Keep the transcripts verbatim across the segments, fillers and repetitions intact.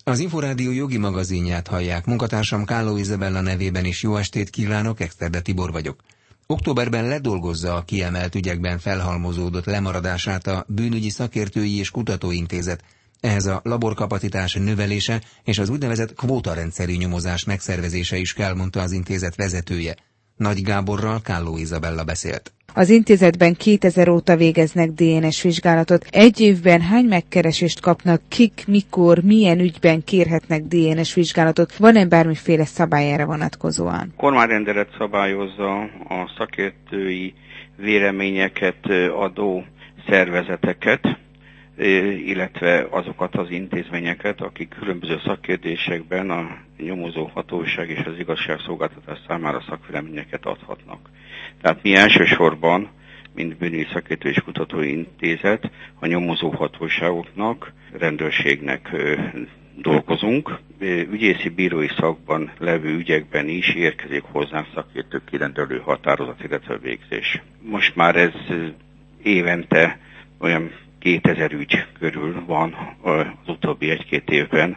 Az Inforádió jogi magazinját hallják. Munkatársam Kálló Izabella nevében is jó estét kívánok, Exterde Tibor vagyok. Októberben ledolgozza a kiemelt ügyekben felhalmozódott lemaradását a Bűnügyi Szakértői és Kutatóintézet. Ehhez a laborkapacitás növelése és az úgynevezett kvótarendszerű nyomozás megszervezése is kell, mondta az intézet vezetője. Nagy Gáborral Kálló Izabella beszélt. Az intézetben kétezer óta végeznek dé en es vizsgálatot. Egy évben hány megkeresést kapnak, kik, mikor, milyen ügyben kérhetnek dé en es vizsgálatot? Van-e bármiféle szabály erre vonatkozóan? A kormányrendelet szabályozza a szakértői véleményeket adó szervezeteket, illetve azokat az intézményeket, akik különböző szakkérdésekben a nyomozó hatóság és az igazságszolgáltatás számára szakvéleményeket adhatnak. Tehát mi elsősorban, mint Bűnügyi Szakértői és Kutatói Intézet, a nyomozó hatóságoknak, rendőrségnek dolgozunk. Ügyészi bírói szakban levő ügyekben is érkezik hozzánk szakértők kirendelő határozat, illetve végzés. Most már ez évente olyan kétezer ügy körül van az utóbbi egy-két évben.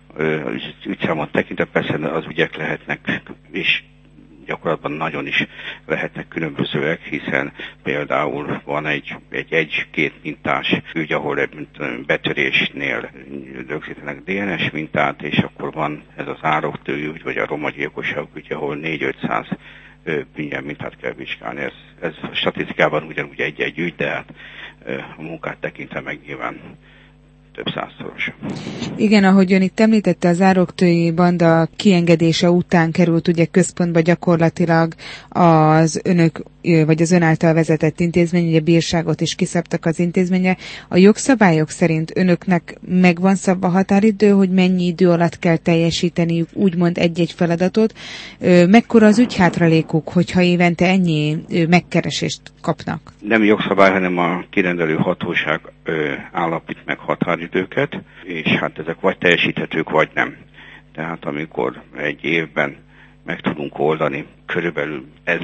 Ügyszámot tekintve persze az ügyek lehetnek, és gyakorlatban nagyon is lehetnek különbözőek, hiszen például van egy egy-két mintás ügy, ahol egy betörésnél rögzítenek dé en es mintát, és akkor van ez az ároktő ügy, vagy a romagyilkosság ügy, ahol négy-ötszáz bűnnyel mintát kell vizsgálni. Ez, ez statisztikában ugyanúgy egy-egy ügy, de hát a munkát tekintve meg nyilván több százszoros. Igen, ahogy ön itt említette, az ároktői banda kiengedése után került ugye központba gyakorlatilag az önök, vagy az ön által vezetett intézmény, ugye bírságot is kiszabtak az intézménye. A jogszabályok szerint önöknek megvan szabva határidő, hogy mennyi idő alatt kell teljesíteniük úgymond egy-egy feladatot. Mekkora az ügyhátralékuk, hogyha évente ennyi megkeresést kapnak? Nem jogszabály, hanem a kirendelő hatóság állapít meg határidőket, és hát ezek vagy teljesíthetők, vagy nem. Tehát amikor egy évben meg tudunk oldani körülbelül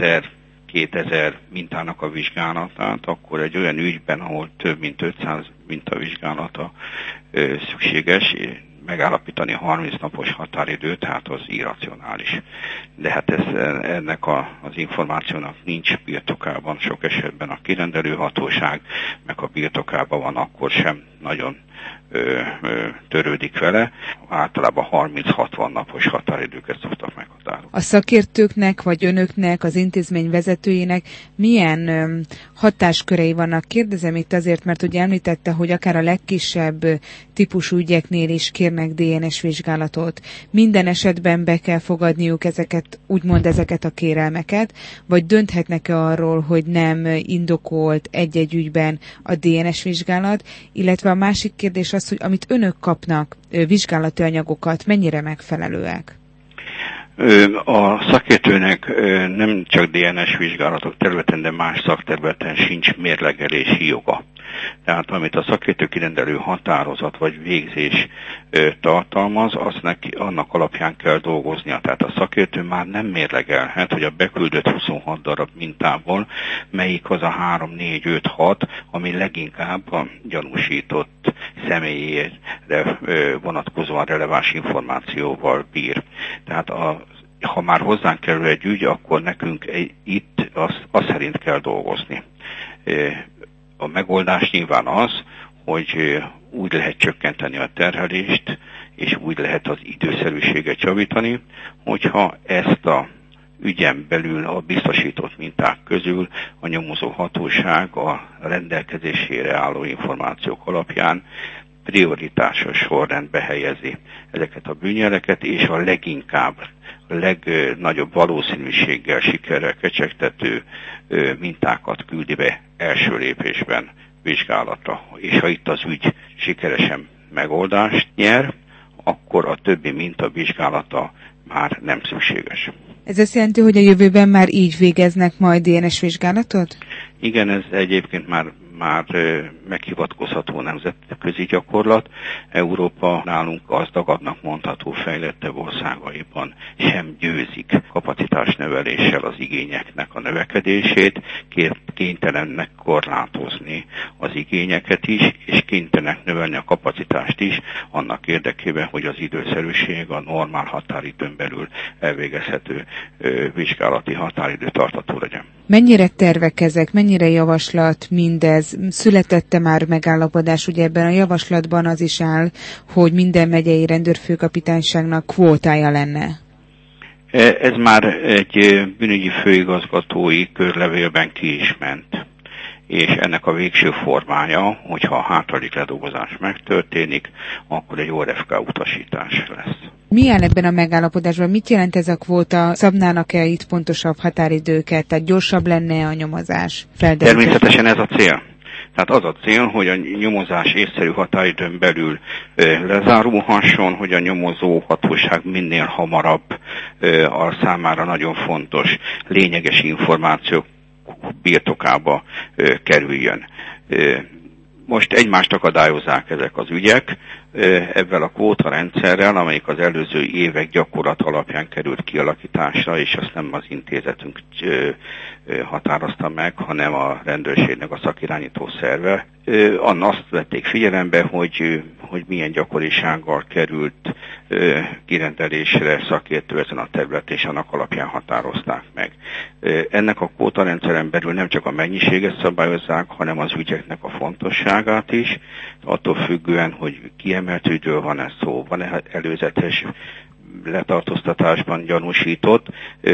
ezer-kétezer mintának a vizsgálatát, akkor egy olyan ügyben, ahol több mint ötszáz mintavizsgálata ö, szükséges, megállapítani a harminc napos határidőt, tehát az irracionális. De hát ez, ennek a, az információnak nincs birtokában, sok esetben a kirendelő hatóság, meg a birtokában van, akkor sem nagyon ö, ö, törődik vele. Általában harminc-hatvan napos határidőket szoktak meghatározni. A szakértőknek, vagy önöknek, az intézmény vezetőjének milyen ö, hatáskörei vannak? Kérdezem itt azért, mert ugye említette, hogy akár a legkisebb típusú ügyeknél is kérnek dé en es vizsgálatot. Minden esetben be kell fogadniuk ezeket, úgymond ezeket a kérelmeket, vagy dönthetnek-e arról, hogy nem indokolt egy-egy ügyben a dé en es vizsgálat, illetve a másik kérdés az, hogy amit önök kapnak, vizsgálati anyagokat, mennyire megfelelőek? A szakértőnek nem csak dé en es vizsgálatok területen, de más szakterületen sincs mérlegelési joga. Tehát amit a szakértő kirendelő határozat vagy végzés tartalmaz, azt neki, annak alapján kell dolgoznia. Tehát a szakértő már nem mérlegelhet, hogy a beküldött huszonhat darab mintából melyik az a három, négy, öt, hat, ami leginkább a gyanúsított személyére vonatkozóan releváns információval bír. Tehát a ha már hozzánk kerül egy ügy, akkor nekünk itt azt, azt szerint kell dolgozni. A megoldás nyilván az, hogy úgy lehet csökkenteni a terhelést, és úgy lehet az időszerűséget javítani, hogyha ezt a ügyen belül a biztosított minták közül a nyomozó hatóság a rendelkezésére álló információk alapján prioritásos sorrendbe helyezi ezeket a bűnjeleket, és a leginkább, a legnagyobb valószínűséggel sikerrel kecsegtető mintákat küldi be első lépésben vizsgálatra. És ha itt az ügy sikeresen megoldást nyer, akkor a többi minta vizsgálata már nem szükséges. Ez azt jelenti, hogy a jövőben már így végeznek majd dé en es vizsgálatot? Igen, ez egyébként már már meghivatkozható nemzetközi gyakorlat. Európa nálunk gazdagabbnak mondható fejlettebb országaiban sem győzik kapacitásnöveléssel az igényeknek a növekedését, kénytelennek korlátozni az igényeket is, és kénytelenek növelni a kapacitást is, annak érdekében, hogy az időszerűség a normál határidőn belül elvégezhető ö, vizsgálati határidő tartató legyen. Mennyire tervek ezek, mennyire javaslat mindez? Születette már megállapodás, ugye ebben a javaslatban az is áll, hogy minden megyei rendőrfőkapitányságnak kvótája lenne. Ez már egy bűnügyi főigazgatói körlevélben ki is ment, és ennek a végső formája, hogyha a hátralék ledolgozás megtörténik, akkor egy o er ef ká utasítás lesz. Mi áll ebben a megállapodásban? Mit jelent ez a kvóta? Szabnának-e itt pontosabb határidőket? Tehát gyorsabb lenne a nyomozás? Felderítő. Természetesen ez a cél. Tehát az a cél, hogy a nyomozás észszerű határidőn belül ö, lezárulhasson, hogy a nyomozó hatóság minél hamarabb ö, a számára nagyon fontos, lényeges információk birtokába ö, kerüljön. Ö, most egymást akadályozzák ezek az ügyek, ebben a kvóta rendszerrel, amelyik az előző évek gyakorlat alapján került kialakításra, és azt nem az intézetünk határozta meg, hanem a rendőrségnek a szakirányító szerve. Annak azt vették figyelembe, hogy, hogy milyen gyakorisággal került kirendelésre szakértő ezen a terület, és annak alapján határozták meg. Ennek a kvóta rendszeren belül nem csak a mennyiséget szabályozzák, hanem az ügyeknek a fontosságát is, attól függően, hogy kiemelt ügyről van-e szó, van-e előzetes letartóztatásban gyanúsított,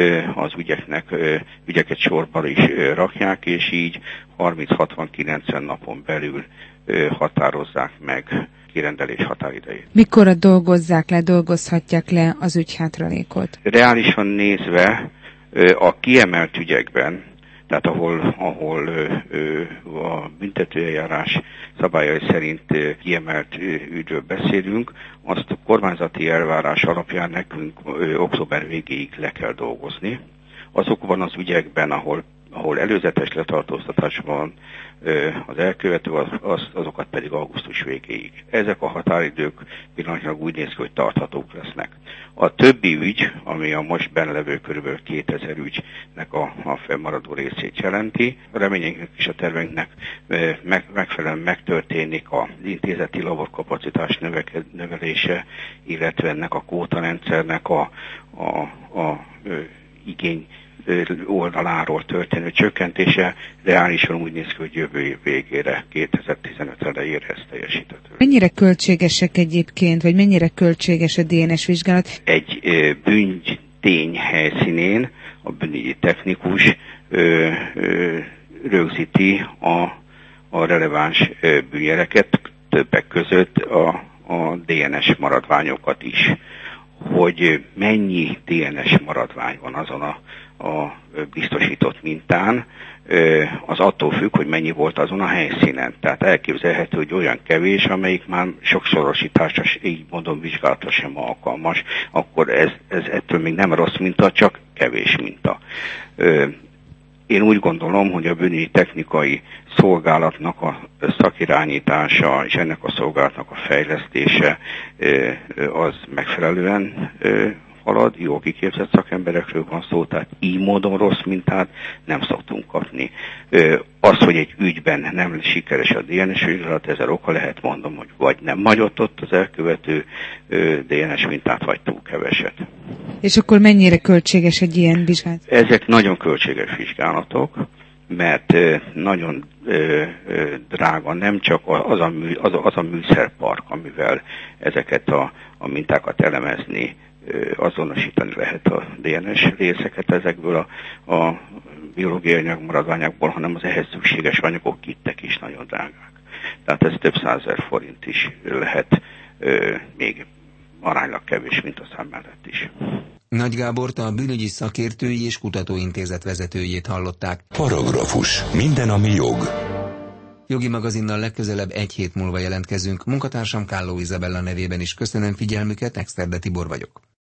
az ügyeknek, ügyeket sorban is rakják, és így harminc-hatvan-kilencven napon belül határozzák meg kirendelés határidejét. Mikorra dolgozzák le, dolgozhatják le az ügyhátralékot? Reálisan nézve a kiemelt ügyekben, tehát ahol, ahol ö, ö, a büntetőeljárás szabályai szerint ö, kiemelt ö, ügyről beszélünk, azt a kormányzati elvárás alapján nekünk ö, október végéig le kell dolgozni. Azokban az ügyekben, ahol, ahol előzetes letartóztatás van, ö, az elkövető, az, az, azokat pedig augusztus végéig. Ezek a határidők pillanatnyilag úgy néz ki, hogy tarthatók lesznek. A többi ügy, ami a most benlevő kb. kétezer ügynek a, a fennmaradó részét jelenti, a reményeinknek és a terveinknek meg, megfelelően megtörténik az intézeti laborkapacitás növelése, illetve ennek a kvótarendszernek a, a, a, a igény oldaláról történő csökkentése, reálisan úgy néz ki, hogy jövő év végére, kétezer-tizenöt elejére ez teljesíthető. Mennyire költségesek egyébként, vagy mennyire költséges a dé en es vizsgálat? Egy bűntény helyszínén a bűnügyi technikus ö, ö, rögzíti a, a releváns bűnjeleket, többek között a, a dé en es maradványokat is. Hogy mennyi dé en es maradvány van azon a, a biztosított mintán, az attól függ, hogy mennyi volt azon a helyszínen. Tehát elképzelhető, hogy olyan kevés, amelyik már sokszorosításra, így mondom, vizsgálatra sem alkalmas, akkor ez, ez ettől még nem rossz minta, csak kevés minta. Én úgy gondolom, hogy a bűnügyi technikai szolgálatnak a szakirányítása és ennek a szolgálatnak a fejlesztése az megfelelően halad, jó kiképzett szakemberekről van szó, tehát így módon rossz mintát nem szoktunk kapni. Az, hogy egy ügyben nem sikeres a dé en es vizsgálat, ezzel oka lehet, mondom, hogy vagy nem magyott ott az elkövető dé en es mintát, vagy túl keveset. És akkor mennyire költséges egy ilyen vizsgálat? Ezek nagyon költséges vizsgálatok, mert nagyon drága nem csak az a, mű, az a, az a műszerpark, amivel ezeket a, a mintákat elemezni, azonosítani lehet a dé en es részeket ezekből a, a biológiai anyagmaradványokból, hanem az ehhez szükséges anyagok, kittek is nagyon drágák. Tehát ez több százezer forint is lehet, még aránylag kevés, mint a szám mellett is. Nagy Gábort, a bűnügyi szakértői és kutatóintézet vezetőjét hallották. Paragrafus. Minden, ami jog. Jogi magazinnal legközelebb egy hét múlva jelentkezünk. Munkatársam Kálló Izabella nevében is köszönöm figyelmüket, Exterde Tibor vagyok.